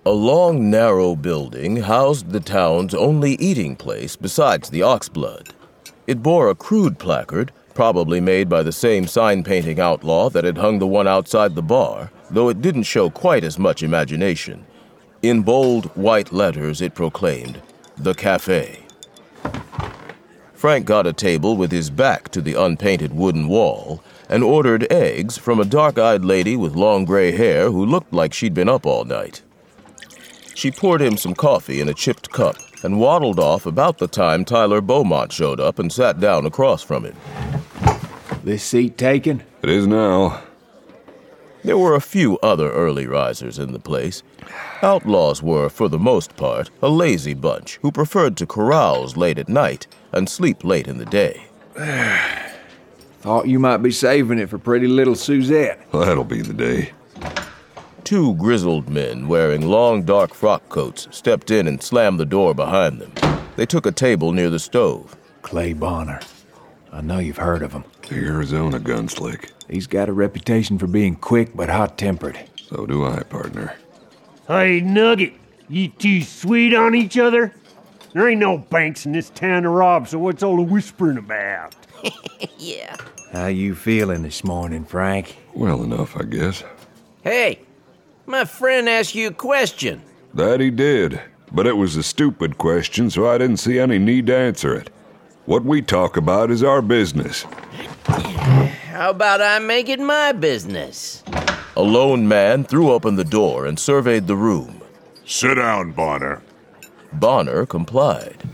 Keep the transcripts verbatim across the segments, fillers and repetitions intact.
A long, narrow building housed the town's only eating place besides the Oxblood. It bore a crude placard, probably made by the same sign-painting outlaw that had hung the one outside the bar, though it didn't show quite as much imagination. In bold, white letters it proclaimed, "The Cafe." Frank got a table with his back to the unpainted wooden wall and ordered eggs from a dark-eyed lady with long gray hair who looked like she'd been up all night. She poured him some coffee in a chipped cup and waddled off about the time Tyler Beaumont showed up and sat down across from him. This seat taken? It is now. There were a few other early risers in the place. Outlaws were, for the most part, a lazy bunch who preferred to carouse late at night and sleep late in the day. Thought you might be saving it for pretty little Suzette. That'll be the day. Two grizzled men wearing long, dark frock coats stepped in and slammed the door behind them. They took a table near the stove. Clay Bonner. I know you've heard of him. The Arizona gunslick. He's got a reputation for being quick but hot-tempered. So do I, partner. Hey, Nugget, you two sweet on each other? There ain't no banks in this town to rob, so what's all the whispering about? Yeah. How you feeling this morning, Frank? Well enough, I guess. Hey, my friend asked you a question. That he did, but it was a stupid question, so I didn't see any need to answer it. What we talk about is our business. How about I make it my business? A lone man threw open the door and surveyed the room. Sit down, Bonner. Bonner complied.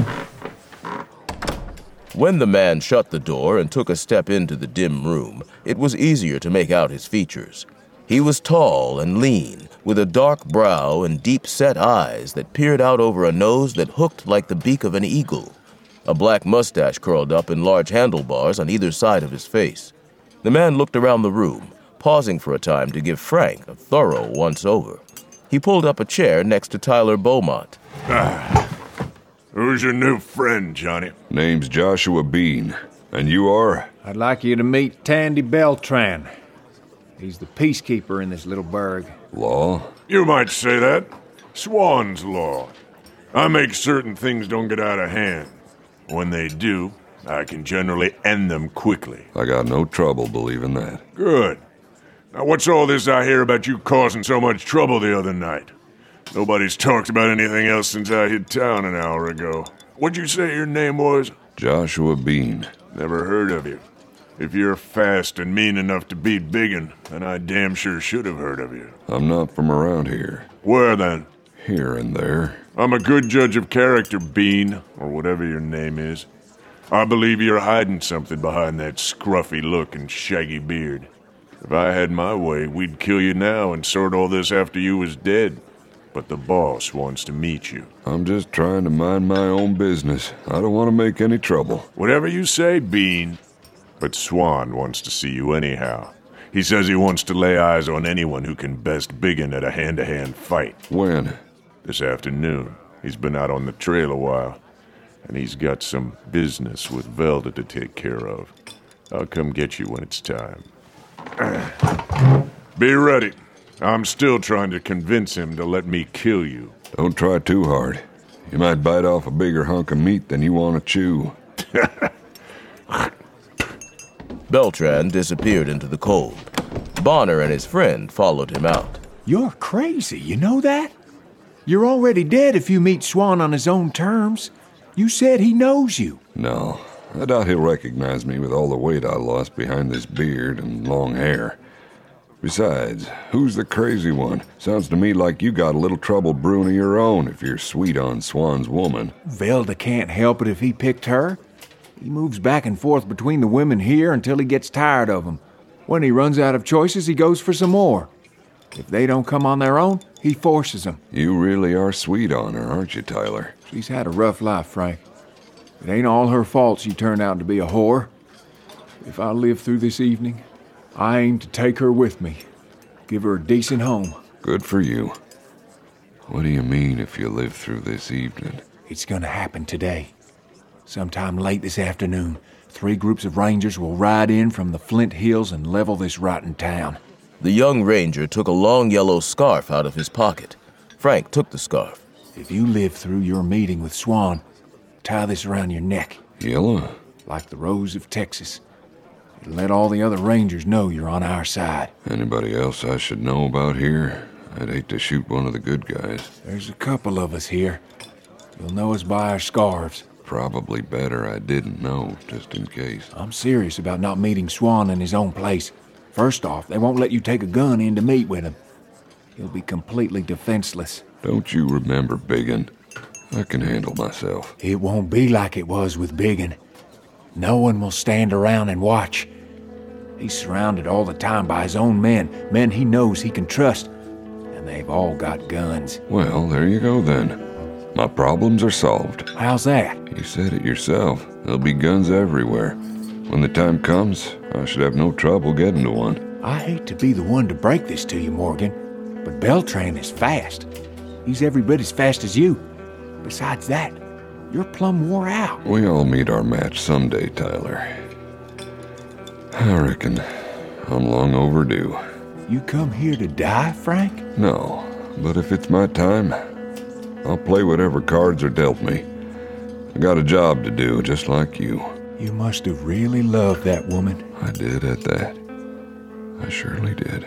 When the man shut the door and took a step into the dim room, it was easier to make out his features. He was tall and lean, with a dark brow and deep-set eyes that peered out over a nose that hooked like the beak of an eagle. A black mustache curled up in large handlebars on either side of his face. The man looked around the room, pausing for a time to give Frank a thorough once-over. He pulled up a chair next to Tyler Beaumont. Ah. Who's your new friend, Johnny? Name's Joshua Bean. And you are? I'd like you to meet Tandy Beltran. He's the peacekeeper in this little burg. Law? You might say that. Swan's law. I make certain things don't get out of hand. When they do, I can generally end them quickly. I got no trouble believing that. Good. Now what's all this I hear about you causing so much trouble the other night? Nobody's talked about anything else since I hit town an hour ago. What'd you say your name was? Joshua Bean. Never heard of you. If you're fast and mean enough to beat Biggin, then I damn sure should have heard of you. I'm not from around here. Where then? Here and there. I'm a good judge of character, Bean, or whatever your name is. I believe you're hiding something behind that scruffy look and shaggy beard. If I had my way, we'd kill you now and sort all this after you was dead. But the boss wants to meet you. I'm just trying to mind my own business. I don't want to make any trouble. Whatever you say, Bean. But Swan wants to see you anyhow. He says he wants to lay eyes on anyone who can best Biggin at a hand-to-hand fight. When? This afternoon. He's been out on the trail a while, and he's got some business with Velda to take care of. I'll come get you when it's time. Be ready. I'm still trying to convince him to let me kill you. Don't try too hard. You might bite off a bigger hunk of meat than you want to chew. Beltran disappeared into the cold. Bonner and his friend followed him out. You're crazy, you know that? You're already dead if you meet Swan on his own terms. You said he knows you. No, I doubt he'll recognize me with all the weight I lost behind this beard and long hair. Besides, who's the crazy one? Sounds to me like you got a little trouble brewing of your own if you're sweet on Swan's woman. Velda can't help it if he picked her. He moves back and forth between the women here until he gets tired of them. When he runs out of choices, he goes for some more. If they don't come on their own, he forces them. You really are sweet on her, aren't you, Tyler? She's had a rough life, Frank. It ain't all her fault she turned out to be a whore. If I live through this evening, I aim to take her with me. Give her a decent home. Good for you. What do you mean, if you live through this evening? It's gonna happen today. Sometime late this afternoon, three groups of rangers will ride in from the Flint Hills and level this rotten town. The young ranger took a long yellow scarf out of his pocket. Frank took the scarf. If you live through your meeting with Swan, tie this around your neck. Yellow? Like the rose of Texas. It'll let all the other rangers know you're on our side. Anybody else I should know about here? I'd hate to shoot one of the good guys. There's a couple of us here. You'll know us by our scarves. Probably better I didn't know, just in case. I'm serious about not meeting Swan in his own place. First off, they won't let you take a gun in to meet with him. He'll be completely defenseless. Don't you remember Biggin? I can handle myself. It won't be like it was with Biggin. No one will stand around and watch. He's surrounded all the time by his own men, men he knows he can trust. And they've all got guns. Well, there you go then. My problems are solved. How's that? You said it yourself. There'll be guns everywhere. When the time comes, I should have no trouble getting to one. I hate to be the one to break this to you, Morgan, but Beltran is fast. He's every bit as fast as you. Besides that, you're plumb wore out. We all meet our match someday, Tyler. I reckon I'm long overdue. You come here to die, Frank? No, but if it's my time, I'll play whatever cards are dealt me. I got a job to do, just like you. You must have really loved that woman. I did at that. I surely did.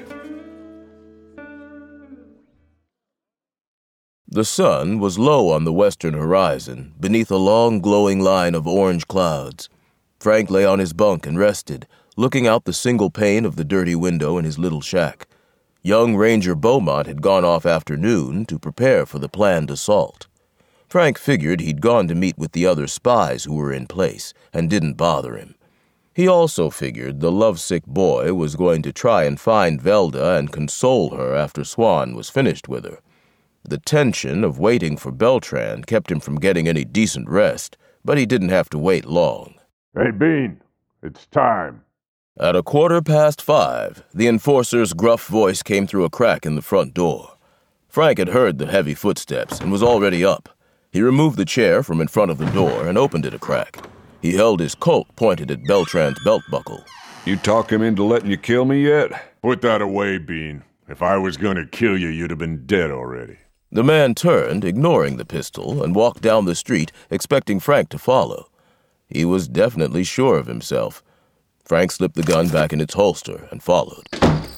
The sun was low on the western horizon, beneath a long glowing line of orange clouds. Frank lay on his bunk and rested, looking out the single pane of the dirty window in his little shack. Young Ranger Beaumont had gone off after noon to prepare for the planned assault. Frank figured he'd gone to meet with the other spies who were in place and didn't bother him. He also figured the lovesick boy was going to try and find Velda and console her after Swan was finished with her. The tension of waiting for Beltran kept him from getting any decent rest, but he didn't have to wait long. Hey, Bean, it's time. At a quarter past five, the enforcer's gruff voice came through a crack in the front door. Frank had heard the heavy footsteps and was already up. He removed the chair from in front of the door and opened it a crack. He held his Colt pointed at Beltran's belt buckle. You talk him into letting you kill me yet? Put that away, Bean. If I was going to kill you, you'd have been dead already. The man turned, ignoring the pistol, and walked down the street, expecting Frank to follow. He was definitely sure of himself. Frank slipped the gun back in its holster and followed.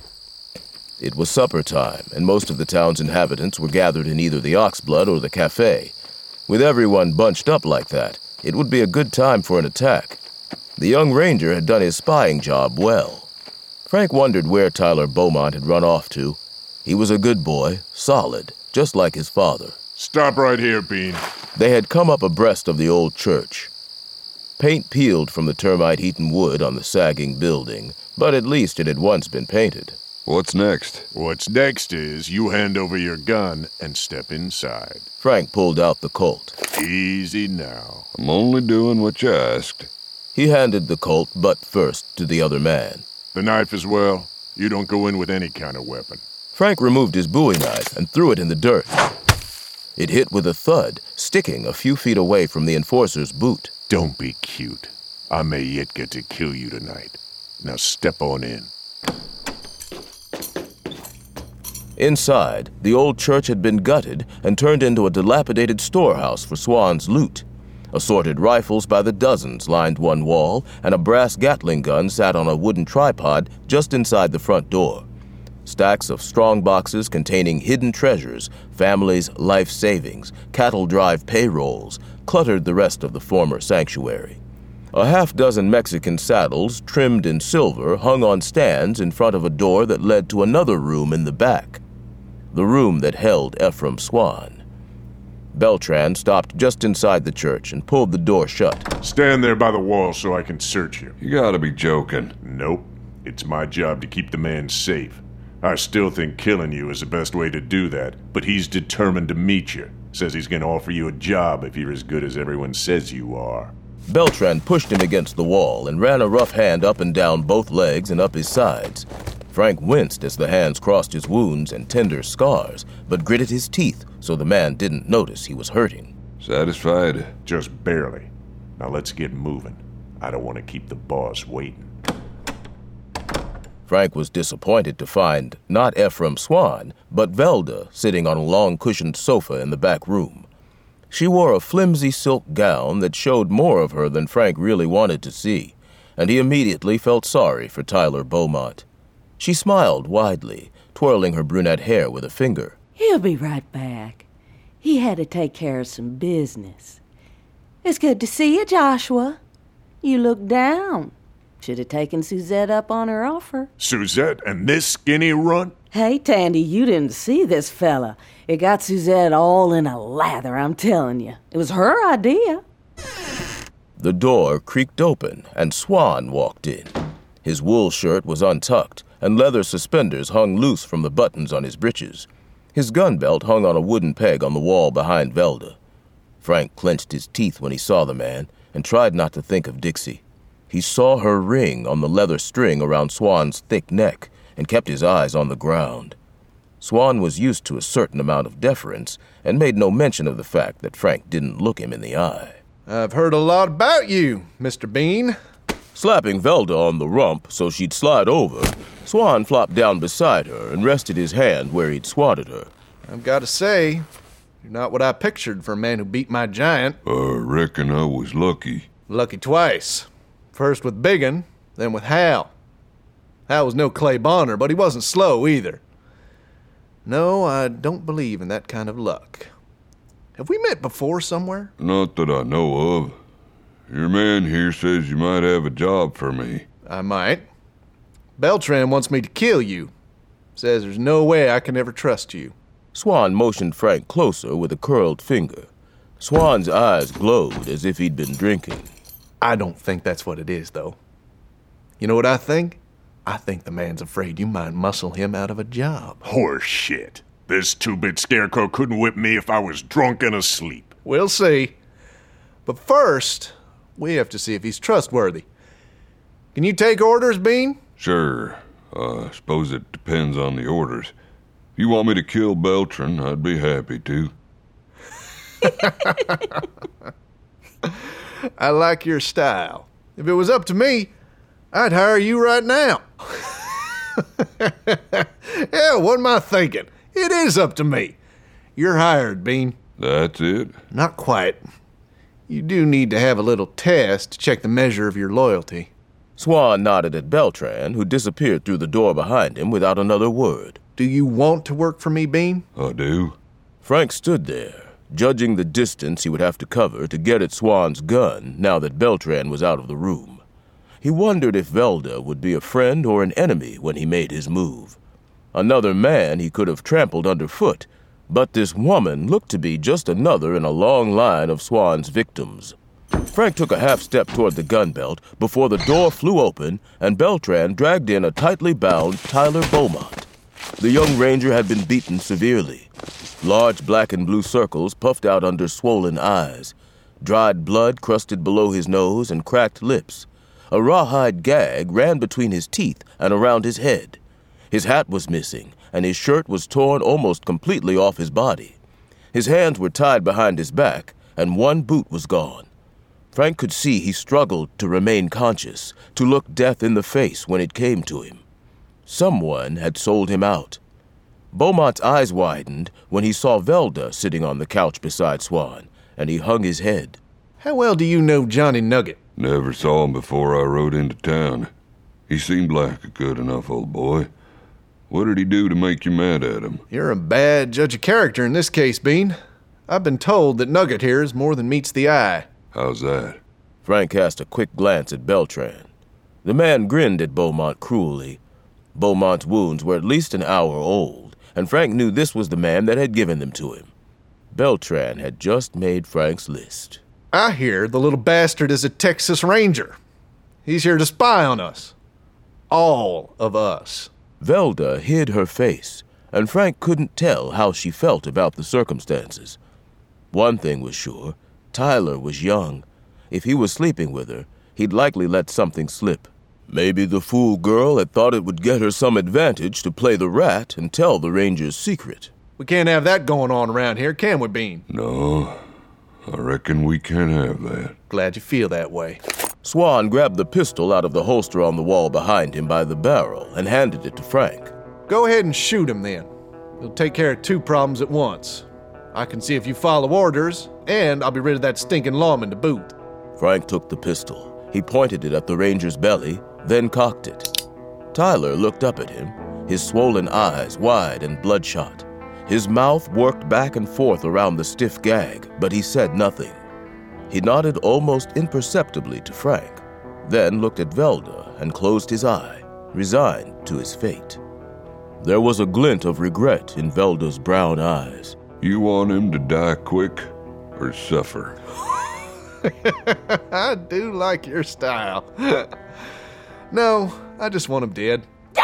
It was supper time, and most of the town's inhabitants were gathered in either the Oxblood or the cafe. With everyone bunched up like that, it would be a good time for an attack. The young ranger had done his spying job well. Frank wondered where Tyler Beaumont had run off to. He was a good boy, solid, just like his father. Stop right here, Bean. They had come up abreast of the old church. Paint peeled from the termite-eaten wood on the sagging building, but at least it had once been painted. What's next? What's next is you hand over your gun and step inside. Frank pulled out the Colt. Easy now. I'm only doing what you asked. He handed the Colt butt first to the other man. The knife as well. You don't go in with any kind of weapon. Frank removed his bowie knife and threw it in the dirt. It hit with a thud, sticking a few feet away from the enforcer's boot. Don't be cute. I may yet get to kill you tonight. Now step on in. Inside, the old church had been gutted and turned into a dilapidated storehouse for Swan's loot. Assorted rifles by the dozens lined one wall, and a brass Gatling gun sat on a wooden tripod just inside the front door. Stacks of strong boxes containing hidden treasures, families' life savings, cattle drive payrolls, cluttered the rest of the former sanctuary. A half-dozen Mexican saddles, trimmed in silver, hung on stands in front of a door that led to another room in the back. The room that held Ephraim Swan. Beltran stopped just inside the church and pulled the door shut. Stand there by the wall so I can search you. You gotta be joking. Nope. It's my job to keep the man safe. I still think killing you is the best way to do that, but he's determined to meet you. Says he's going to offer you a job if you're as good as everyone says you are. Beltran pushed him against the wall and ran a rough hand up and down both legs and up his sides. Frank winced as the hands crossed his wounds and tender scars, but gritted his teeth so the man didn't notice he was hurting. Satisfied? Just barely. Now let's get moving. I don't want to keep the boss waiting. Frank was disappointed to find not Ephraim Swan, but Velda sitting on a long-cushioned sofa in the back room. She wore a flimsy silk gown that showed more of her than Frank really wanted to see, and he immediately felt sorry for Tyler Beaumont. She smiled widely, twirling her brunette hair with a finger. He'll be right back. He had to take care of some business. It's good to see you, Joshua. You look down. Should have taken Suzette up on her offer. Suzette and this skinny runt? Hey, Tandy, you didn't see this fella. It got Suzette all in a lather, I'm telling you. It was her idea. The door creaked open, and Swan walked in. His wool shirt was untucked, and leather suspenders hung loose from the buttons on his breeches. His gun belt hung on a wooden peg on the wall behind Velda. Frank clenched his teeth when he saw the man, and tried not to think of Dixie. He saw her ring on the leather string around Swan's thick neck, and kept his eyes on the ground. Swan was used to a certain amount of deference, and made no mention of the fact that Frank didn't look him in the eye. I've heard a lot about you, Mister Bean. Slapping Velda on the rump so she'd slide over, Swan flopped down beside her and rested his hand where he'd swatted her. I've got to say, you're not what I pictured for a man who beat my giant. I reckon I was lucky. Lucky twice. First with Biggin, then with Hal. Hal was no Clay Bonner, but he wasn't slow either. No, I don't believe in that kind of luck. Have we met before somewhere? Not that I know of. Your man here says you might have a job for me. I might. Beltran wants me to kill you. Says there's no way I can ever trust you. Swan motioned Frank closer with a curled finger. Swan's eyes glowed as if he'd been drinking. I don't think that's what it is, though. You know what I think? I think the man's afraid you might muscle him out of a job. Horse shit. This two-bit scarecrow couldn't whip me if I was drunk and asleep. We'll see. But first, we have to see if he's trustworthy. Can you take orders, Bean? Sure. I uh, suppose it depends on the orders. If you want me to kill Beltran, I'd be happy to. I like your style. If it was up to me, I'd hire you right now. Yeah, what am I thinking? It is up to me. You're hired, Bean. That's it? Not quite. You do need to have a little test to check the measure of your loyalty. Swan nodded at Beltran, who disappeared through the door behind him without another word. Do you want to work for me, Bean? I do. Frank stood there, judging the distance he would have to cover to get at Swan's gun now that Beltran was out of the room. He wondered if Velda would be a friend or an enemy when he made his move. Another man he could have trampled underfoot, but this woman looked to be just another in a long line of Swan's victims. Frank took a half step toward the gun belt before the door flew open and Beltran dragged in a tightly bound Tyler Beaumont. The young ranger had been beaten severely. Large black and blue circles puffed out under swollen eyes. Dried blood crusted below his nose and cracked lips. A rawhide gag ran between his teeth and around his head. His hat was missing, and his shirt was torn almost completely off his body. His hands were tied behind his back, and one boot was gone. Frank could see he struggled to remain conscious, to look death in the face when it came to him. Someone had sold him out. Beaumont's eyes widened when he saw Velda sitting on the couch beside Swan, and he hung his head. How well do you know Johnny Nugget? Never saw him before I rode into town. He seemed like a good enough old boy. What did he do to make you mad at him? You're a bad judge of character in this case, Bean. I've been told that Nugget here is more than meets the eye. How's that? Frank cast a quick glance at Beltran. The man grinned at Beaumont cruelly. Beaumont's wounds were at least an hour old, and Frank knew this was the man that had given them to him. Beltran had just made Frank's list. I hear the little bastard is a Texas Ranger. He's here to spy on us. All of us. Velda hid her face, and Frank couldn't tell how she felt about the circumstances. One thing was sure, Tyler was young. If he was sleeping with her, he'd likely let something slip. Maybe the fool girl had thought it would get her some advantage to play the rat and tell the Ranger's secret. We can't have that going on around here, can we, Bean? No, I reckon we can't have that. Glad you feel that way. Swan grabbed the pistol out of the holster on the wall behind him by the barrel and handed it to Frank. Go ahead and shoot him then. You'll take care of two problems at once. I can see if you follow orders, and I'll be rid of that stinking lawman to boot. Frank took the pistol. He pointed it at the ranger's belly, then cocked it. Tyler looked up at him, his swollen eyes wide and bloodshot. His mouth worked back and forth around the stiff gag, but he said nothing. He nodded almost imperceptibly to Frank, then looked at Velda and closed his eye, resigned to his fate. There was a glint of regret in Velda's brown eyes. You want him to die quick or suffer? I do like your style. No, I just want him dead.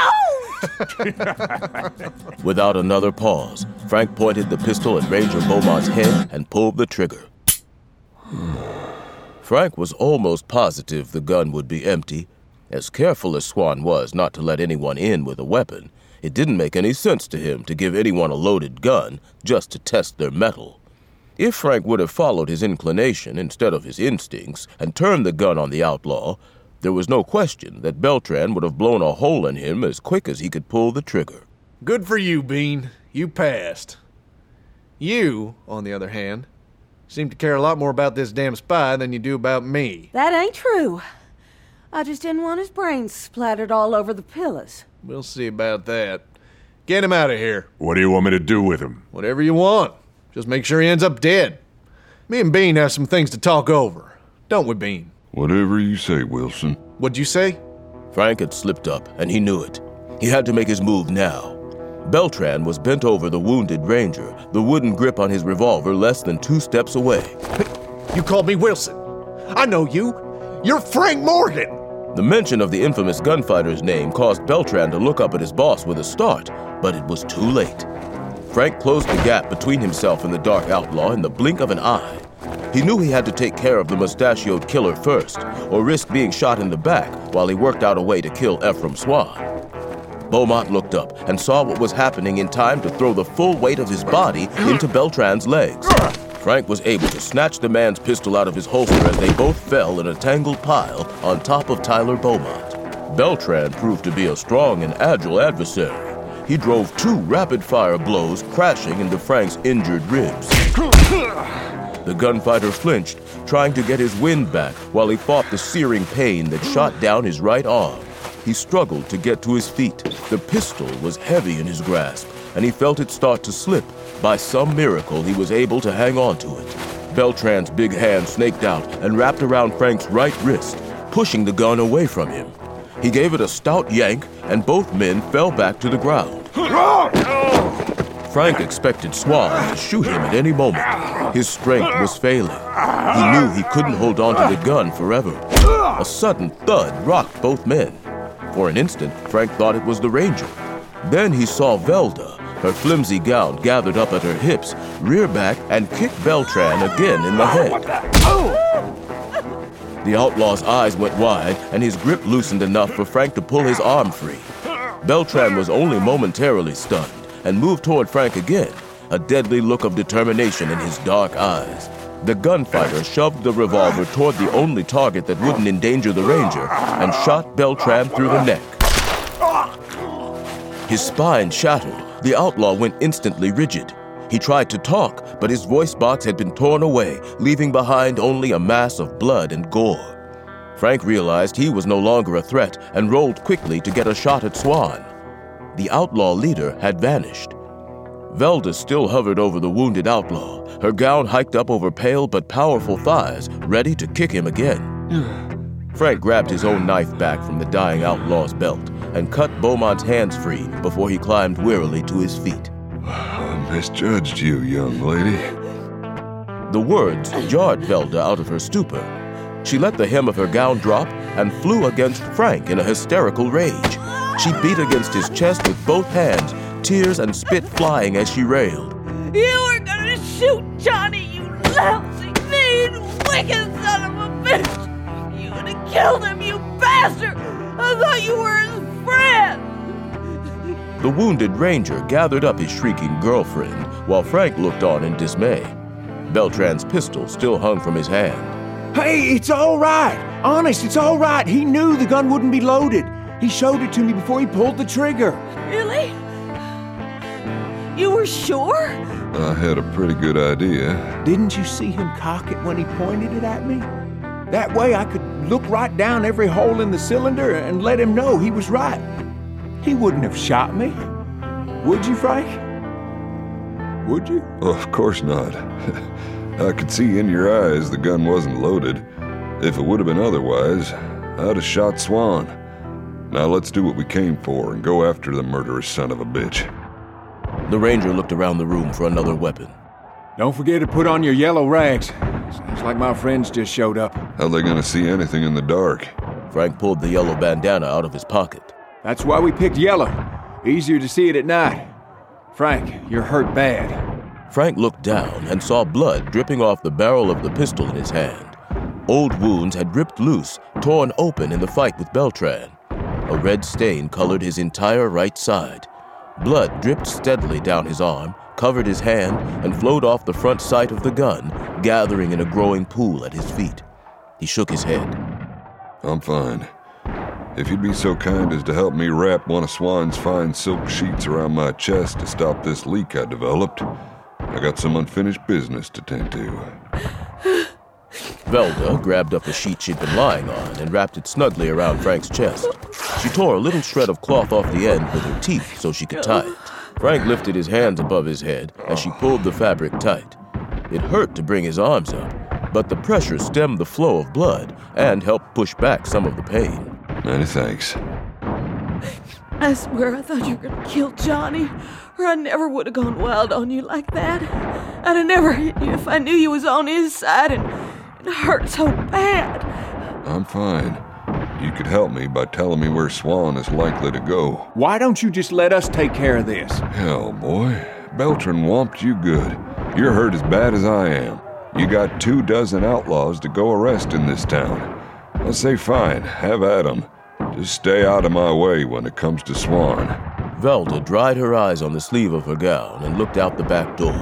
Without another pause, Frank pointed the pistol at Ranger Beaumont's head and pulled the trigger. Frank was almost positive the gun would be empty. As careful as Swan was not to let anyone in with a weapon, it didn't make any sense to him to give anyone a loaded gun just to test their mettle. If Frank would have followed his inclination instead of his instincts and turned the gun on the outlaw, there was no question that Beltran would have blown a hole in him as quick as he could pull the trigger. Good for you, Bean. You passed. You, on the other hand, seem to care a lot more about this damn spy than you do about me. That ain't true. I just didn't want his brains splattered all over the pillars. We'll see about that. Get him out of here. What do you want me to do with him? Whatever you want. Just make sure he ends up dead. Me and Bean have some things to talk over. Don't we, Bean? Whatever you say, Wilson. What'd you say? Frank had slipped up, and he knew it. He had to make his move now. Beltran was bent over the wounded ranger, the wooden grip on his revolver less than two steps away. You called me Wilson. I know you. You're Frank Morgan. The mention of the infamous gunfighter's name caused Beltran to look up at his boss with a start, but it was too late. Frank closed the gap between himself and the dark outlaw in the blink of an eye. He knew he had to take care of the mustachioed killer first, or risk being shot in the back while he worked out a way to kill Ephraim Swan. Beaumont looked up and saw what was happening in time to throw the full weight of his body into Beltran's legs. Frank was able to snatch the man's pistol out of his holster as they both fell in a tangled pile on top of Tyler Beaumont. Beltran proved to be a strong and agile adversary. He drove two rapid-fire blows crashing into Frank's injured ribs. The gunfighter flinched, trying to get his wind back while he fought the searing pain that shot down his right arm. He struggled to get to his feet. The pistol was heavy in his grasp, and he felt it start to slip. By some miracle, he was able to hang on to it. Beltran's big hand snaked out and wrapped around Frank's right wrist, pushing the gun away from him. He gave it a stout yank, and both men fell back to the ground. Frank expected Swan to shoot him at any moment. His strength was failing. He knew he couldn't hold on to the gun forever. A sudden thud rocked both men. For an instant, Frank thought it was the ranger. Then he saw Velda, her flimsy gown gathered up at her hips, rear back and kick Beltran again in the head. The outlaw's eyes went wide, and his grip loosened enough for Frank to pull his arm free. Beltran was only momentarily stunned and moved toward Frank again, a deadly look of determination in his dark eyes. The gunfighter shoved the revolver toward the only target that wouldn't endanger the ranger and shot Beltran through the neck. His spine shattered. The outlaw went instantly rigid. He tried to talk, but his voice box had been torn away, leaving behind only a mass of blood and gore. Frank realized he was no longer a threat and rolled quickly to get a shot at Swan. The outlaw leader had vanished. Velda still hovered over the wounded outlaw, her gown hiked up over pale but powerful thighs, ready to kick him again. Frank grabbed his own knife back from the dying outlaw's belt and cut Beaumont's hands free before he climbed wearily to his feet. I misjudged you, young lady. The words jarred Velda out of her stupor. She let the hem of her gown drop and flew against Frank in a hysterical rage. She beat against his chest with both hands, tears and spit flying as she railed. You were gonna shoot Johnny, you lousy, mean, wicked son of a bitch! You would have killed him, you bastard! I thought you were his friend! The wounded ranger gathered up his shrieking girlfriend while Frank looked on in dismay. Beltran's pistol still hung from his hand. Hey, it's all right. Honest, it's all right. He knew the gun wouldn't be loaded. He showed it to me before he pulled the trigger. Really? You were sure? I had a pretty good idea. Didn't you see him cock it when he pointed it at me? That way I could look right down every hole in the cylinder and let him know he was right. He wouldn't have shot me. Would you, Frank? Would you? Oh, of course not. I could see in your eyes the gun wasn't loaded. If it would have been otherwise, I'd have shot Swan. Now let's do what we came for and go after the murderous son of a bitch. The ranger looked around the room for another weapon. Don't forget to put on your yellow rags. Sounds like my friends just showed up. How they gonna see anything in the dark? Frank pulled the yellow bandana out of his pocket. That's why we picked yellow. Easier to see it at night. Frank, you're hurt bad. Frank looked down and saw blood dripping off the barrel of the pistol in his hand. Old wounds had ripped loose, torn open in the fight with Beltran. A red stain colored his entire right side. Blood dripped steadily down his arm, covered his hand, and flowed off the front sight of the gun, gathering in a growing pool at his feet. He shook his head. I'm fine. If you'd be so kind as to help me wrap one of Swan's fine silk sheets around my chest to stop this leak I developed, I got some unfinished business to tend to. Velda grabbed up a sheet she'd been lying on and wrapped it snugly around Frank's chest. She tore a little shred of cloth off the end with her teeth so she could tie it. Frank lifted his hands above his head as she pulled the fabric tight. It hurt to bring his arms up, but the pressure stemmed the flow of blood and helped push back some of the pain. Many thanks. I swear I thought you were gonna kill Johnny, or I never would have gone wild on you like that. I'd have never hit you if I knew you was on his side, and it hurt so bad. I'm fine. You could help me by telling me where Swan is likely to go. Why don't you just let us take care of this? Hell, boy. Beltran whomped you good. You're hurt as bad as I am. You got two dozen outlaws to go arrest in this town. I say fine, have at 'em. Just stay out of my way when it comes to Swan. Velda dried her eyes on the sleeve of her gown and looked out the back door.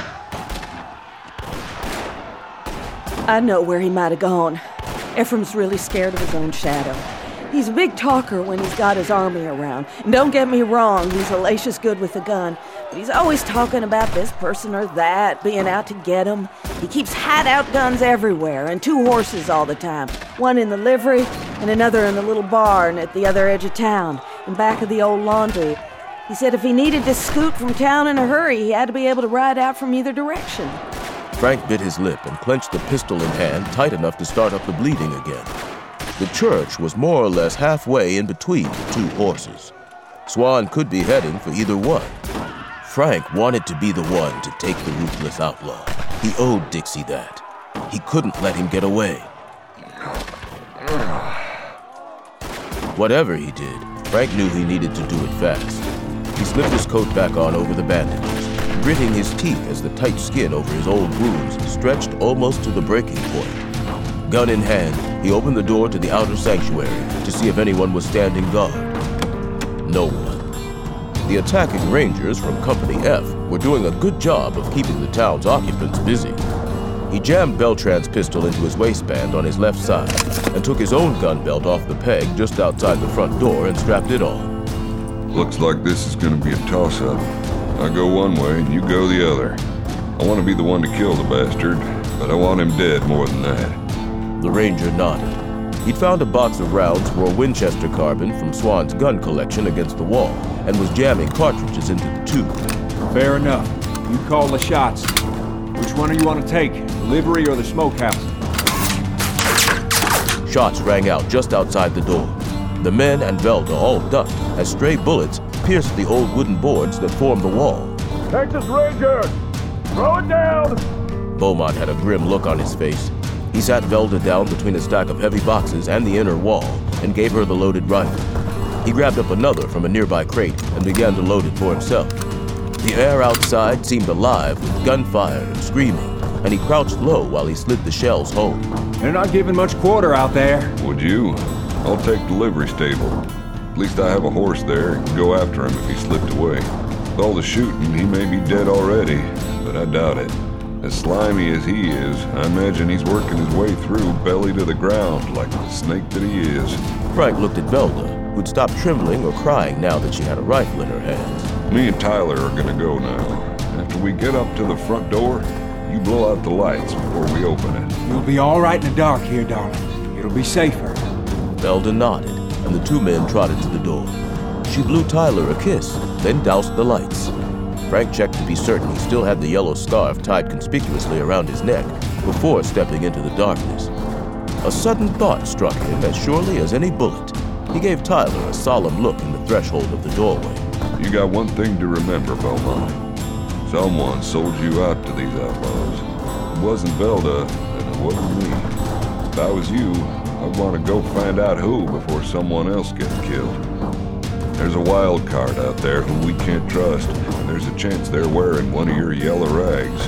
I know where he might have gone. Ephraim's really scared of his own shadow. He's a big talker when he's got his army around. And don't get me wrong, he's hellacious good with a gun, but he's always talking about this person or that, being out to get him. He keeps hideout guns everywhere and two horses all the time. One in the livery and another in the little barn at the other edge of town, in back of the old laundry. He said if he needed to scoot from town in a hurry, he had to be able to ride out from either direction. Frank bit his lip and clenched the pistol in hand tight enough to start up the bleeding again. The church was more or less halfway in between the two horses. Swan could be heading for either one. Frank wanted to be the one to take the ruthless outlaw. He owed Dixie that. He couldn't let him get away. Whatever he did, Frank knew he needed to do it fast. He slipped his coat back on over the bandages, gritting his teeth as the tight skin over his old wounds stretched almost to the breaking point. Gun in hand, he opened the door to the outer sanctuary to see if anyone was standing guard. No one. The attacking rangers from Company F were doing a good job of keeping the town's occupants busy. He jammed Beltran's pistol into his waistband on his left side and took his own gun belt off the peg just outside the front door and strapped it on. Looks like this is gonna be a toss-up. I go one way and you go the other. I want to be the one to kill the bastard, but I want him dead more than that. The ranger nodded. He'd found a box of rounds for a Winchester carbine from Swan's gun collection against the wall and was jamming cartridges into the tube. Fair enough. You call the shots. Which one do you want to take, the livery or the smokehouse? Shots rang out just outside the door. The men and Velda all ducked as stray bullets pierced the old wooden boards that formed the wall. Texas Ranger! Throw it down! Beaumont had a grim look on his face. He sat Velda down between a stack of heavy boxes and the inner wall and gave her the loaded rifle. He grabbed up another from a nearby crate and began to load it for himself. The air outside seemed alive with gunfire and screaming, and he crouched low while he slid the shells home. They're not giving much quarter out there. Would you? I'll take the livery stable. At least I have a horse there and go after him if he slipped away. With all the shooting, he may be dead already, but I doubt it. As slimy as he is, I imagine he's working his way through belly to the ground like the snake that he is. Frank looked at Velda, who'd stopped trembling or crying now that she had a rifle in her hands. Me and Tyler are gonna go now. After we get up to the front door, you blow out the lights before we open it. You'll be all right in the dark here, darling. It'll be safer. Velda nodded, and the two men trotted to the door. She blew Tyler a kiss, then doused the lights. Frank checked to be certain he still had the yellow scarf tied conspicuously around his neck before stepping into the darkness. A sudden thought struck him as surely as any bullet. He gave Tyler a solemn look in the threshold of the doorway. You got one thing to remember, Beaumont. Someone sold you out to these outlaws. It wasn't Velda, and it wasn't me. If I was you, I'd want to go find out who before someone else gets killed. There's a wild card out there who we can't trust, and there's a chance they're wearing one of your yellow rags.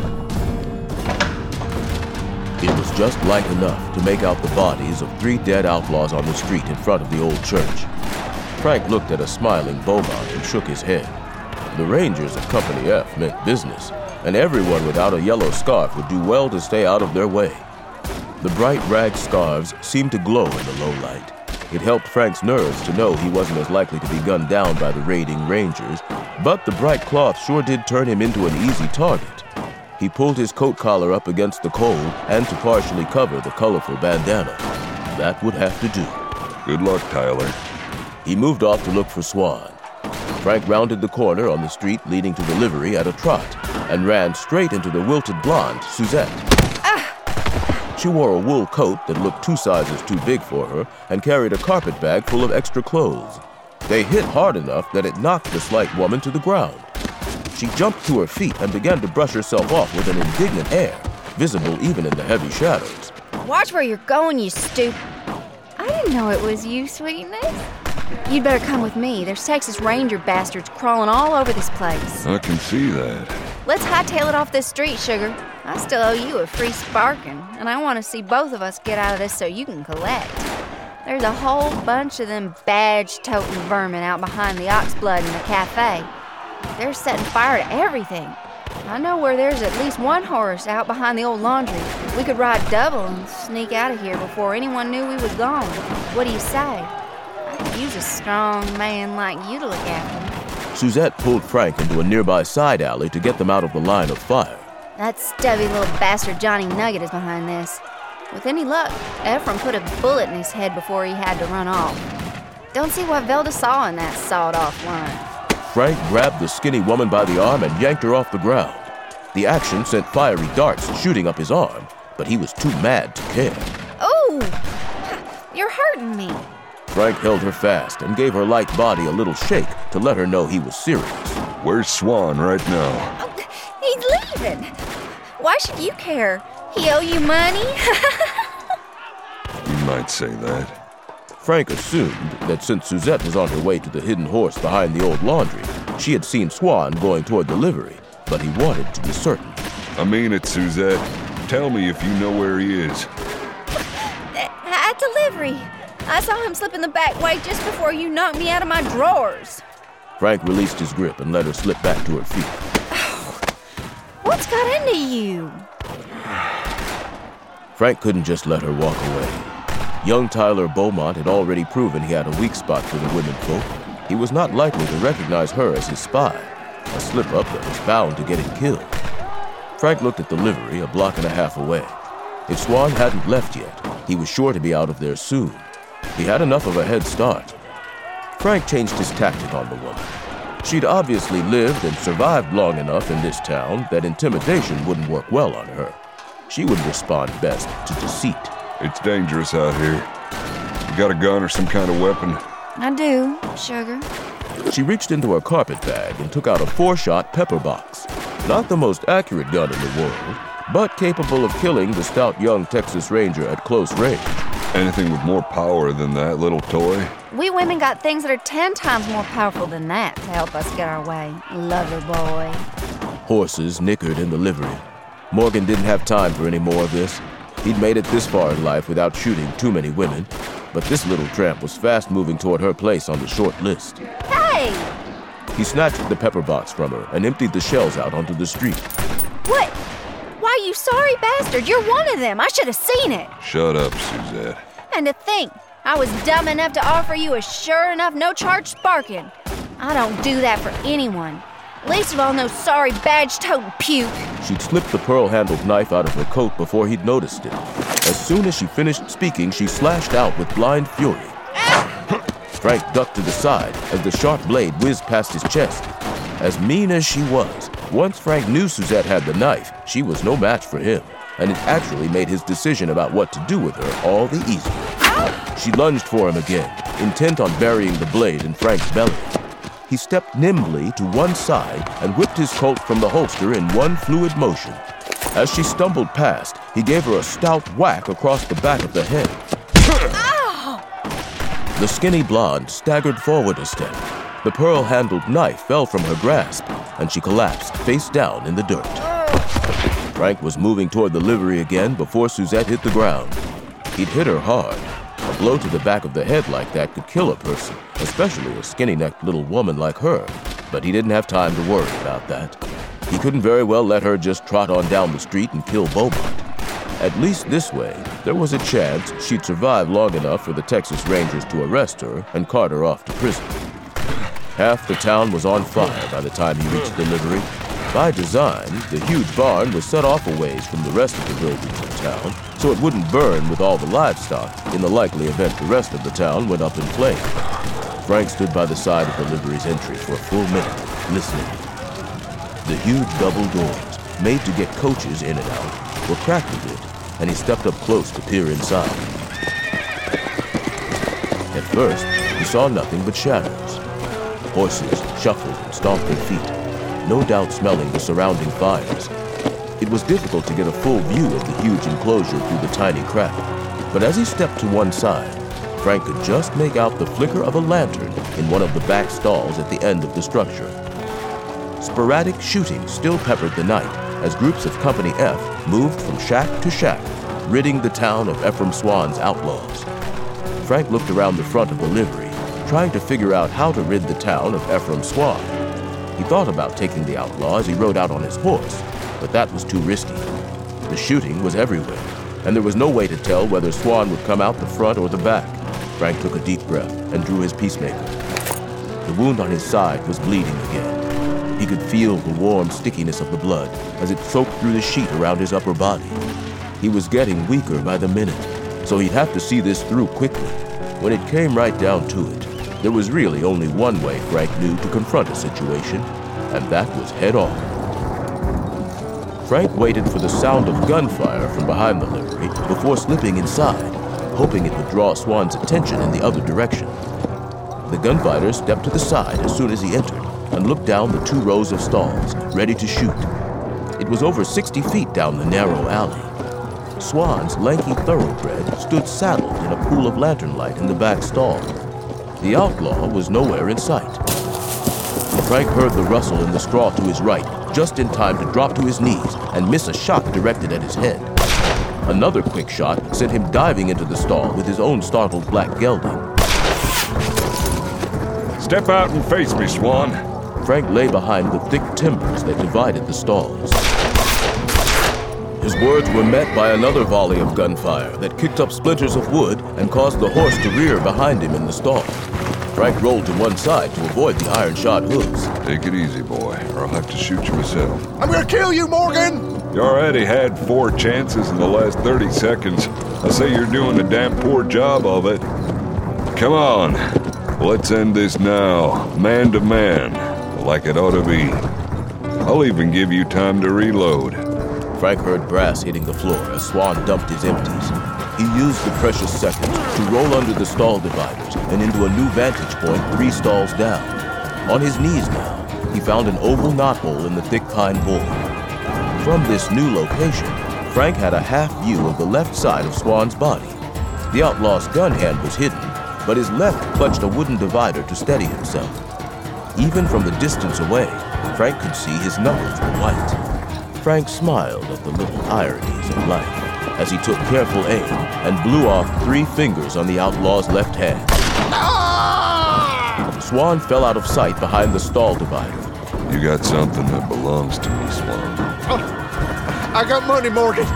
It was just light enough to make out the bodies of three dead outlaws on the street in front of the old church. Frank looked at a smiling Beaumont and shook his head. The Rangers of Company F meant business, and everyone without a yellow scarf would do well to stay out of their way. The bright rag scarves seemed to glow in the low light. It helped Frank's nerves to know he wasn't as likely to be gunned down by the raiding Rangers, but the bright cloth sure did turn him into an easy target. He pulled his coat collar up against the cold and to partially cover the colorful bandana. That would have to do. Good luck, Tyler. He moved off to look for Swan. Frank rounded the corner on the street leading to the livery at a trot and ran straight into the wilted blonde, Suzette. She wore a wool coat that looked two sizes too big for her and carried a carpet bag full of extra clothes. They hit hard enough that it knocked the slight woman to the ground. She jumped to her feet and began to brush herself off with an indignant air, visible even in the heavy shadows. Watch where you're going, you stupid. I didn't know it was you, sweetness. You'd better come with me. There's Texas Ranger bastards crawling all over this place. I can see that. Let's hightail it off this street, sugar. I still owe you a free sparkin', and I want to see both of us get out of this so you can collect. There's a whole bunch of them badge-toting vermin out behind the Oxblood in the cafe. They're setting fire to everything. I know where there's at least one horse out behind the old laundry. We could ride double and sneak out of here before anyone knew we was gone. What do you say? I could use a strong man like you to look after me. Suzette pulled Frank into a nearby side alley to get them out of the line of fire. That stubby little bastard Johnny Nugget is behind this. With any luck, Ephraim put a bullet in his head before he had to run off. Don't see what Velda saw in that sawed-off line. Frank grabbed the skinny woman by the arm and yanked her off the ground. The action sent fiery darts shooting up his arm, but he was too mad to care. Oh, you're hurting me. Frank held her fast and gave her light body a little shake to let her know he was serious. Where's Swan right now? Oh, he's leaving. Why should you care? He owe you money? You might say that. Frank assumed that since Suzette was on her way to the hidden horse behind the old laundry, she had seen Swan going toward the livery, but he wanted to be certain. I mean it, Suzette. Tell me if you know where he is. At the livery. I saw him slip in the back way just before you knocked me out of my drawers. Frank released his grip and let her slip back to her feet. Oh, what's got into you? Frank couldn't just let her walk away. Young Tyler Beaumont had already proven he had a weak spot for the women folk. He was not likely to recognize her as his spy, a slip-up that was bound to get him killed. Frank looked at the livery a block and a half away. If Swan hadn't left yet, he was sure to be out of there soon. He had enough of a head start. Frank changed his tactic on the woman. She'd obviously lived and survived long enough in this town that intimidation wouldn't work well on her. She would respond best to deceit. It's dangerous out here. You got a gun or some kind of weapon? I do, sugar. She reached into her carpet bag and took out a four-shot pepper box. Not the most accurate gun in the world, but capable of killing the stout young Texas Ranger at close range. Anything with more power than that little toy? We women got things that are ten times more powerful than that to help us get our way, lover boy. Horses nickered in the livery. Morgan didn't have time for any more of this. He'd made it this far in life without shooting too many women, but this little tramp was fast moving toward her place on the short list. Hey! He snatched the pepper box from her and emptied the shells out onto the street. What? Why Why, you sorry bastard, you're one of them. I should have seen it. Shut up, Suzette. And to think, I was dumb enough to offer you a sure enough no-charge sparking. I don't do that for anyone. Least of all no sorry badge-toting puke. She'd slipped the pearl-handled knife out of her coat before he'd noticed it. As soon as she finished speaking, she slashed out with blind fury. Frank ducked to the side as the sharp blade whizzed past his chest. As mean as she was, once Frank knew Suzette had the knife, she was no match for him, and it actually made his decision about what to do with her all the easier. She lunged for him again, intent on burying the blade in Frank's belly. He stepped nimbly to one side and whipped his Colt from the holster in one fluid motion. As she stumbled past, he gave her a stout whack across the back of the head. The skinny blonde staggered forward a step. The pearl-handled knife fell from her grasp, and she collapsed face down in the dirt. Frank was moving toward the livery again before Suzette hit the ground. He'd hit her hard. A blow to the back of the head like that could kill a person, especially a skinny-necked little woman like her. But he didn't have time to worry about that. He couldn't very well let her just trot on down the street and kill Beaumont. At least this way, there was a chance she'd survive long enough for the Texas Rangers to arrest her and cart her off to prison. Half the town was on fire by the time he reached the livery. By design, the huge barn was set off a ways from the rest of the buildings in town, so it wouldn't burn with all the livestock in the likely event the rest of the town went up in flames. Frank stood by the side of the livery's entry for a full minute, listening. The huge double doors, made to get coaches in and out, were cracked a bit, and he stepped up close to peer inside. At first, he saw nothing but shadows. Horses shuffled and stomped their feet, no doubt smelling the surrounding fires. It was difficult to get a full view of the huge enclosure through the tiny crack, but as he stepped to one side, Frank could just make out the flicker of a lantern in one of the back stalls at the end of the structure. Sporadic shooting still peppered the night as groups of Company F moved from shack to shack, ridding the town of Ephraim Swann's outlaws. Frank looked around the front of the livery, trying to figure out how to rid the town of Ephraim Swann. He thought about taking the outlaw as he rode out on his horse, but that was too risky. The shooting was everywhere, and there was no way to tell whether Swann would come out the front or the back. Frank took a deep breath and drew his peacemaker. The wound on his side was bleeding again. He could feel the warm stickiness of the blood as it soaked through the sheet around his upper body. He was getting weaker by the minute, so he'd have to see this through quickly. When it came right down to it, there was really only one way Frank knew to confront a situation, and that was head on. Frank waited for the sound of gunfire from behind the livery before slipping inside, hoping it would draw Swann's attention in the other direction. The gunfighter stepped to the side as soon as he entered and looked down the two rows of stalls, ready to shoot. It was over sixty feet down the narrow alley. Swann's lanky thoroughbred stood saddled in a pool of lantern light in the back stall. The outlaw was nowhere in sight. Frank heard the rustle in the straw to his right, just in time to drop to his knees and miss a shot directed at his head. Another quick shot sent him diving into the stall with his own startled black gelding. Step out and face me, Swann. Frank lay behind the thick timbers that divided the stalls. His words were met by another volley of gunfire that kicked up splinters of wood and caused the horse to rear behind him in the stall. Frank rolled to one side to avoid the iron-shod hooves. Take it easy, boy, or I'll have to shoot you myself. I'm gonna kill you, Morgan! You already had four chances in the last thirty seconds. I say you're doing a damn poor job of it. Come on, let's end this now, man to man, like it ought to be. I'll even give you time to reload. Frank heard brass hitting the floor as Swann dumped his empties. He used the precious seconds to roll under the stall dividers and into a new vantage point three stalls down. On his knees now, he found an oval knothole in the thick pine board. From this new location, Frank had a half view of the left side of Swann's body. The outlaw's gun hand was hidden, but his left clutched a wooden divider to steady himself. Even from the distance away, Frank could see his knuckles were white. Frank smiled at the little ironies of life as he took careful aim and blew off three fingers on the outlaw's left hand. Ah! Swann fell out of sight behind the stall divider. You got something that belongs to me, Swann. I got money, Morgan.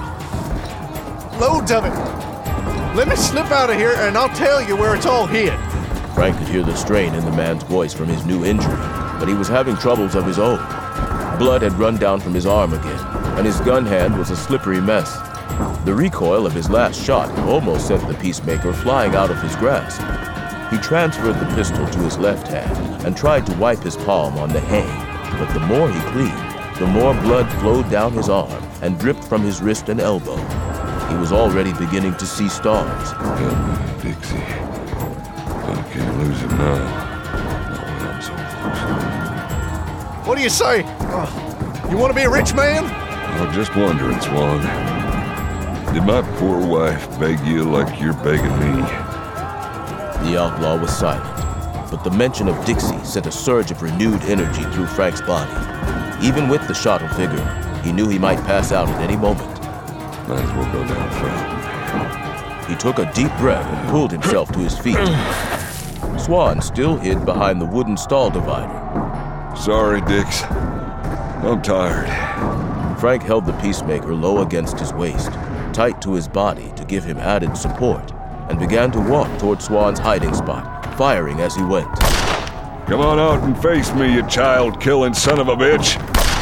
Loads of it. Let me slip out of here and I'll tell you where it's all hid. Frank could hear the strain in the man's voice from his new injury, but he was having troubles of his own. Blood had run down from his arm again, and his gun hand was a slippery mess. The recoil of his last shot almost sent the peacemaker flying out of his grasp. He transferred the pistol to his left hand and tried to wipe his palm on the hay, but the more he cleaned, the more blood flowed down his arm and dripped from his wrist and elbow. He was already beginning to see stars. Help me, Dixie. I can't lose him now. Not when I'm so close. What do you say? Uh, you want to be a rich man? I'm just wondering, Swan. Did my poor wife beg you like you're begging me? The outlaw was silent, but the mention of Dixie sent a surge of renewed energy through Frank's body. Even with the shot-o figure, he knew he might pass out at any moment. Might as well go down flat. He took a deep breath and pulled himself to his feet. Swan still hid behind the wooden stall divider. Sorry, Dix. I'm tired. Frank held the peacemaker low against his waist, tight to his body to give him added support, and began to walk toward Swan's hiding spot, firing as he went. Come on out and face me, you child-killing son of a bitch!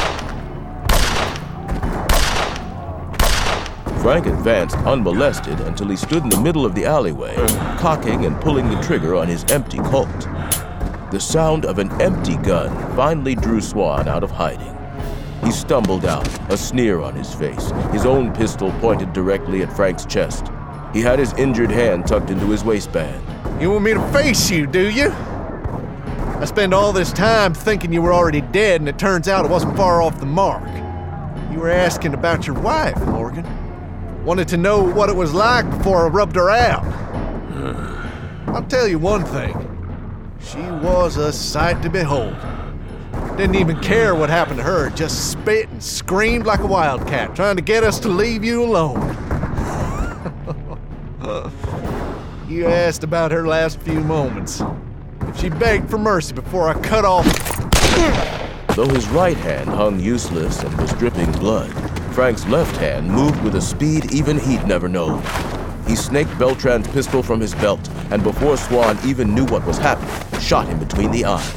Frank advanced unmolested until he stood in the middle of the alleyway, cocking and pulling the trigger on his empty Colt. The sound of an empty gun finally drew Swan out of hiding. He stumbled out, a sneer on his face, his own pistol pointed directly at Frank's chest. He had his injured hand tucked into his waistband. You want me to face you, do you? I spent all this time thinking you were already dead, and it turns out it wasn't far off the mark. You were asking about your wife, Morgan. Wanted to know what it was like before I rubbed her out. I'll tell you one thing. She was a sight to behold. Didn't even care what happened to her, just spit and screamed like a wildcat, trying to get us to leave you alone. You asked about her last few moments. If she begged for mercy before I cut off... Though his right hand hung useless and was dripping blood, Frank's left hand moved with a speed even he'd never known. He snaked Beltran's pistol from his belt, and before Swan even knew what was happening, shot him between the eyes.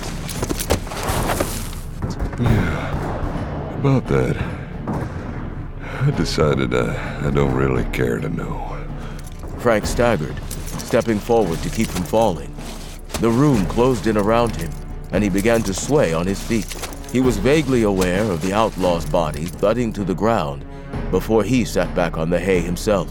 Yeah, about that. I decided I, I don't really care to know. Frank staggered, stepping forward to keep from falling. The room closed in around him, and he began to sway on his feet. He was vaguely aware of the outlaw's body thudding to the ground before he sat back on the hay himself.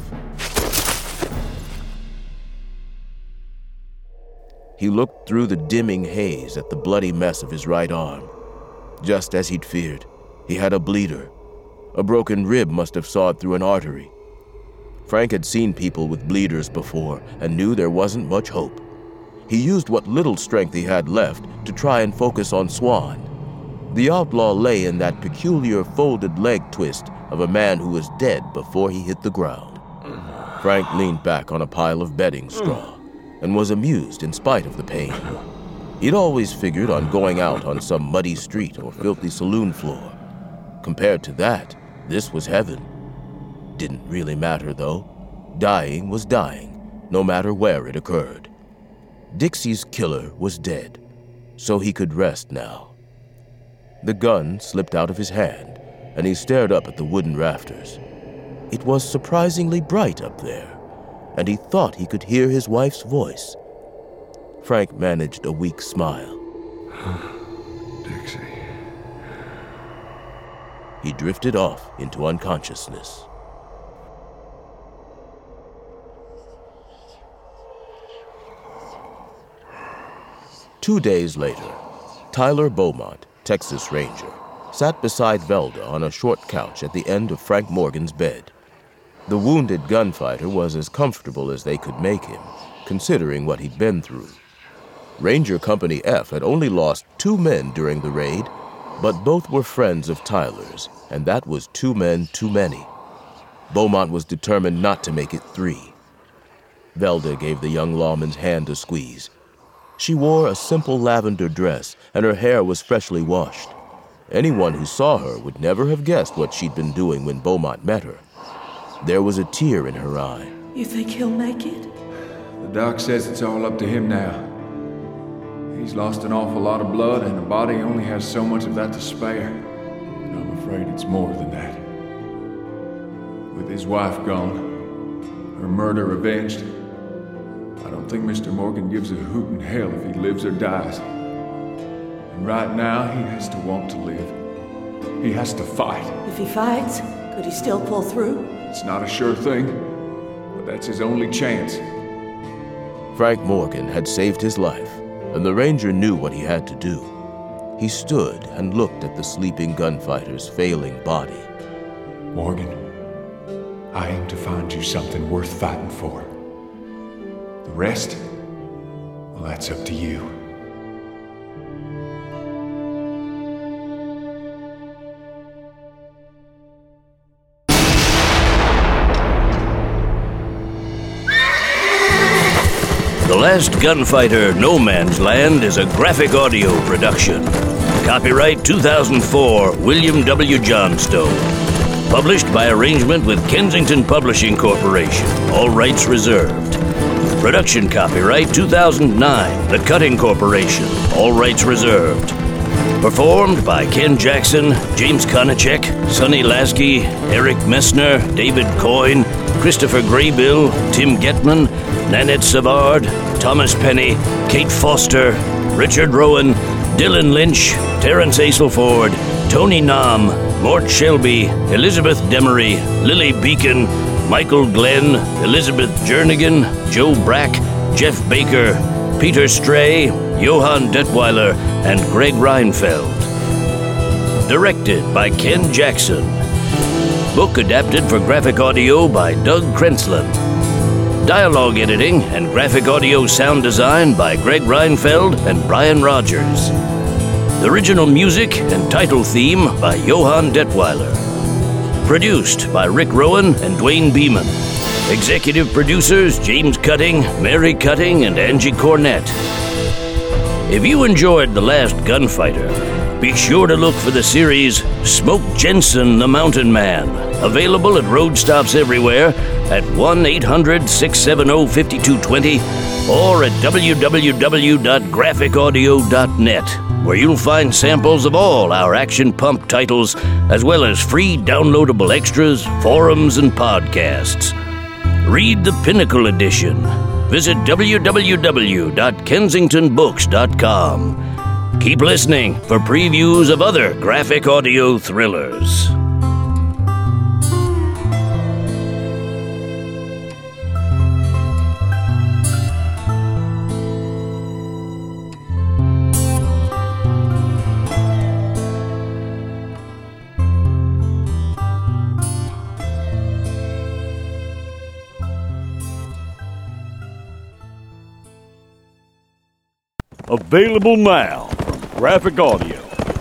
He looked through the dimming haze at the bloody mess of his right arm. Just as he'd feared, he had a bleeder. A broken rib must have sawed through an artery. Frank had seen people with bleeders before and knew there wasn't much hope. He used what little strength he had left to try and focus on Swan. The outlaw lay in that peculiar folded leg twist of a man who was dead before he hit the ground. Frank leaned back on a pile of bedding straw and was amused in spite of the pain. He'd always figured on going out on some muddy street or filthy saloon floor. Compared to that, this was heaven. Didn't really matter, though. Dying was dying, no matter where it occurred. Dixie's killer was dead, so he could rest now. The gun slipped out of his hand, and he stared up at the wooden rafters. It was surprisingly bright up there, and he thought he could hear his wife's voice. Frank managed a weak smile. Dixie. He drifted off into unconsciousness. Two days later, Tyler Beaumont, Texas Ranger, sat beside Velda on a short couch at the end of Frank Morgan's bed. The wounded gunfighter was as comfortable as they could make him, considering what he'd been through. Ranger Company F had only lost two men during the raid, but both were friends of Tyler's, and that was two men too many. Beaumont was determined not to make it three. Velda gave the young lawman's hand a squeeze. She wore a simple lavender dress, and her hair was freshly washed. Anyone who saw her would never have guessed what she'd been doing when Beaumont met her. There was a tear in her eye. You think he'll make it? The doc says it's all up to him now. He's lost an awful lot of blood, and the body only has so much of that to spare. I'm afraid it's more than that. With his wife gone, her murder avenged, I don't think Mister Morgan gives a hoot in hell if he lives or dies. And right now, he has to want to live. He has to fight. If he fights, could he still pull through? It's not a sure thing, but that's his only chance. Frank Morgan had saved his life, and the ranger knew what he had to do. He stood and looked at the sleeping gunfighter's failing body. Morgan, I aim to find you something worth fighting for. The rest, well, that's up to you. The Last Gunfighter No Man's Land is a graphic audio production. Copyright two thousand four, William W. Johnstone. Published by arrangement with Kensington Publishing Corporation. All rights reserved. Production copyright two thousand nine, The Cutting Corporation. All rights reserved. Performed by Ken Jackson, James Konachek, Sonny Lasky, Eric Messner, David Coyne, Christopher Graybill, Tim Getman, Nanette Savard, Thomas Penny, Kate Foster, Richard Rowan, Dylan Lynch, Terrence Aselford, Tony Nam, Mort Shelby, Elizabeth Demery, Lily Beacon, Michael Glenn, Elizabeth Jernigan, Joe Brack, Jeff Baker, Peter Stray, Johann Detweiler, and Greg Reinfeld. Directed by Ken Jackson. Book adapted for graphic audio by Doug Krensland. Dialogue editing and graphic audio sound design by Greg Reinfeld and Brian Rogers. The original music and title theme by Johann Detweiler. Produced by Rick Rowan and Dwayne Beeman. Executive producers James Cutting, Mary Cutting, and Angie Cornett. If you enjoyed The Last Gunfighter, be sure to look for the series Smoke Jensen the Mountain Man, available at road stops everywhere at one eight hundred, six seven zero, five two two zero or at w w w dot graphic audio dot net, where you'll find samples of all our Action Pump titles, as well as free downloadable extras, forums, and podcasts. Read the Pinnacle Edition. Visit w w w dot kensington books dot com. Keep listening for previews of other graphic audio thrillers. Available now from Graphic Audio.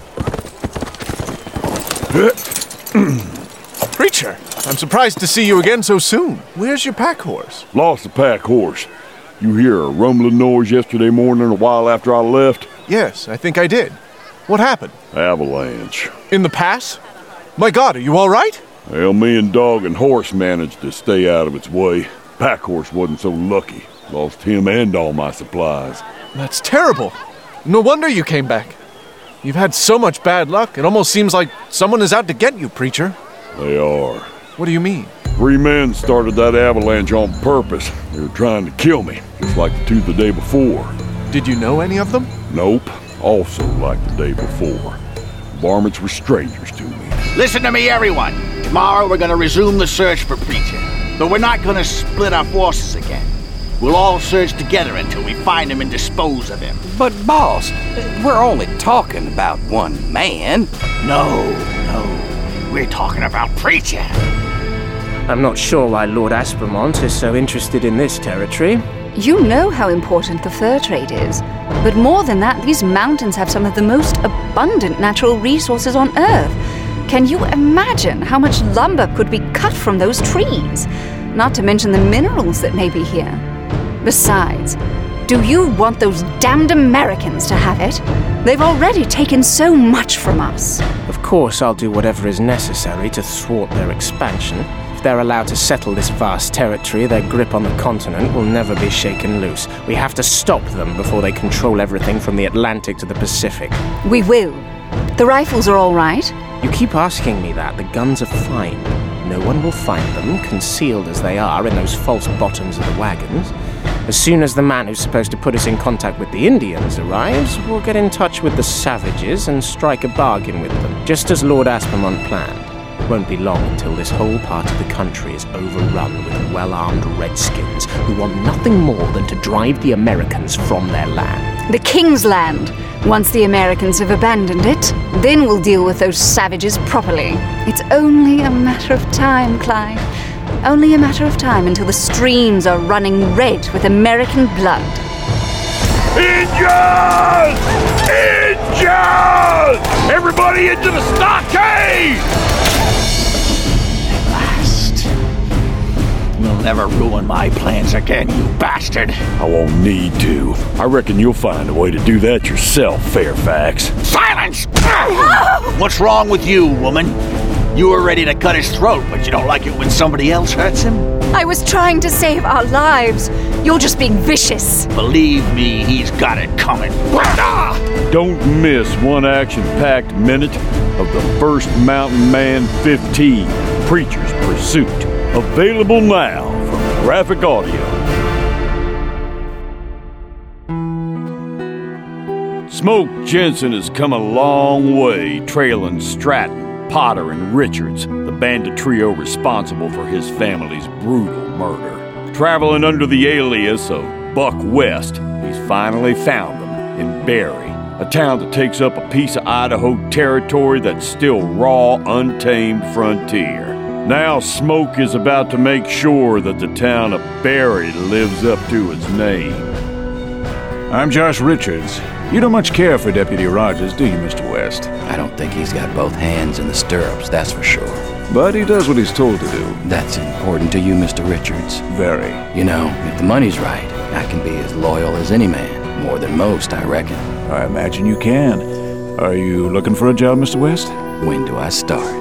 Preacher, I'm surprised to see you again so soon. Where's your pack horse? Lost the pack horse. You hear a rumbling noise yesterday morning a while after I left? Yes, I think I did. What happened? Avalanche. In the pass? My God, are you all right? Well, me and dog and horse managed to stay out of its way. Pack horse wasn't so lucky. Lost him and all my supplies. That's terrible. No wonder you came back. You've had so much bad luck, it almost seems like someone is out to get you, Preacher. They are. What do you mean? Three men started that avalanche on purpose. They were trying to kill me, just like the two the day before. Did you know any of them? Nope. Also like the day before. Varmints were strangers to me. Listen to me, everyone. Tomorrow we're going to resume the search for Preacher. But we're not going to split our forces again. We'll all search together until we find him and dispose of him. But, boss, we're only talking about one man. No, no. We're talking about Preacher. I'm not sure why Lord Aspermont is so interested in this territory. You know how important the fur trade is. But more than that, these mountains have some of the most abundant natural resources on Earth. Can you imagine how much lumber could be cut from those trees? Not to mention the minerals that may be here. Besides, Do you want those damned Americans to have it? They've already taken so much from us. Of course, I'll do whatever is necessary to thwart their expansion. If they're allowed to settle this vast territory, their grip on the continent will never be shaken loose. We have to stop them before they control everything from the Atlantic to the Pacific. We will. The rifles are all right. You keep asking me that. The guns are fine. No one will find them, concealed as they are in those false bottoms of the wagons. As soon as the man who's supposed to put us in contact with the Indians arrives, we'll get in touch with the savages and strike a bargain with them, just as Lord Aspermont planned. It won't be long until this whole part of the country is overrun with well-armed redskins who want nothing more than to drive the Americans from their land. The King's land. Once the Americans have abandoned it, then we'll deal with those savages properly. It's only a matter of time, Clyde. Only a matter of time until the streams are running red with American blood. Injuns! Injuns! Everybody into the stockade! At last. You'll never ruin my plans again, you bastard. I won't need to. I reckon you'll find a way to do that yourself, Fairfax. Silence! What's wrong with you, woman? You were ready to cut his throat, but you don't like it when somebody else hurts him? I was trying to save our lives. You're just being vicious. Believe me, he's got it coming. Don't miss one action-packed minute of the first Mountain Man fifteen, Preacher's Pursuit. Available now from Graphic Audio. Smoke Jensen has come a long way trailing Stratton, Potter, and Richards, the bandit trio responsible for his family's brutal murder. Traveling under the alias of Buck West, he's finally found them in Barry, a town that takes up a piece of Idaho territory that's still raw, untamed frontier. Now Smoke is about to make sure that the town of Barry lives up to its name. I'm Josh Richards. You don't much care for Deputy Rogers, do you, Mister West? I don't think he's got both hands in the stirrups, that's for sure. But he does what he's told to do. That's important to you, Mister Richards. Very. You know, if the money's right, I can be as loyal as any man. More than most, I reckon. I imagine you can. Are you looking for a job, Mister West? When do I start?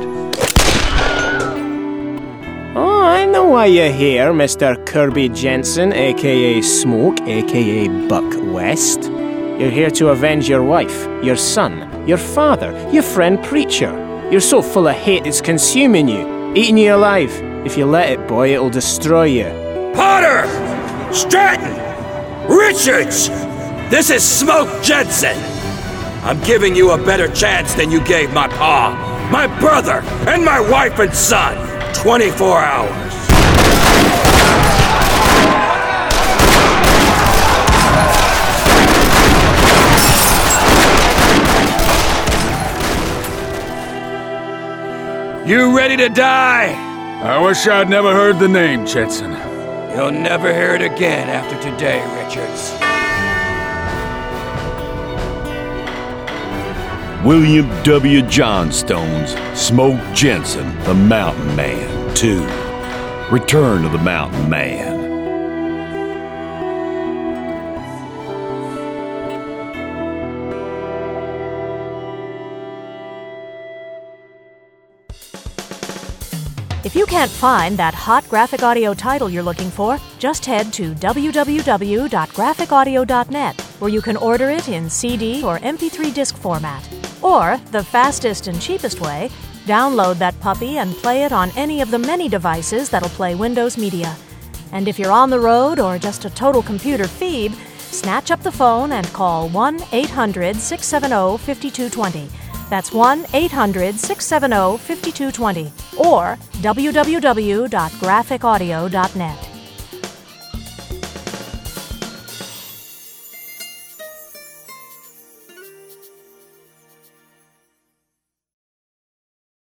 Oh, I know why you're here, Mister Kirby Jensen, a k a. Smoke, a k a. Buck West. You're here to avenge your wife, your son, your father, your friend Preacher. You're so full of hate it's consuming you, eating you alive. If you let it, boy, it'll destroy you. Potter! Stratton! Richards! This is Smoke Jensen! I'm giving you a better chance than you gave my pa, my brother, and my wife and son. twenty-four hours. You ready to die? I wish I'd never heard the name, Jensen. You'll never hear it again after today, Richards. William W. Johnstone's Smoke Jensen, the Mountain Man, two. Return of the Mountain Man. If you can't find that hot graphic audio title you're looking for, just head to w w w dot graphic audio dot net, where you can order it in C D or M P three disc format. Or, the fastest and cheapest way, download that puppy and play it on any of the many devices that'll play Windows Media. And if you're on the road or just a total computer phoebe, snatch up the phone and call one eight hundred six seven zero five two two zero. That's one eight hundred six seven zero five two two zero or w w w dot graphic audio dot net.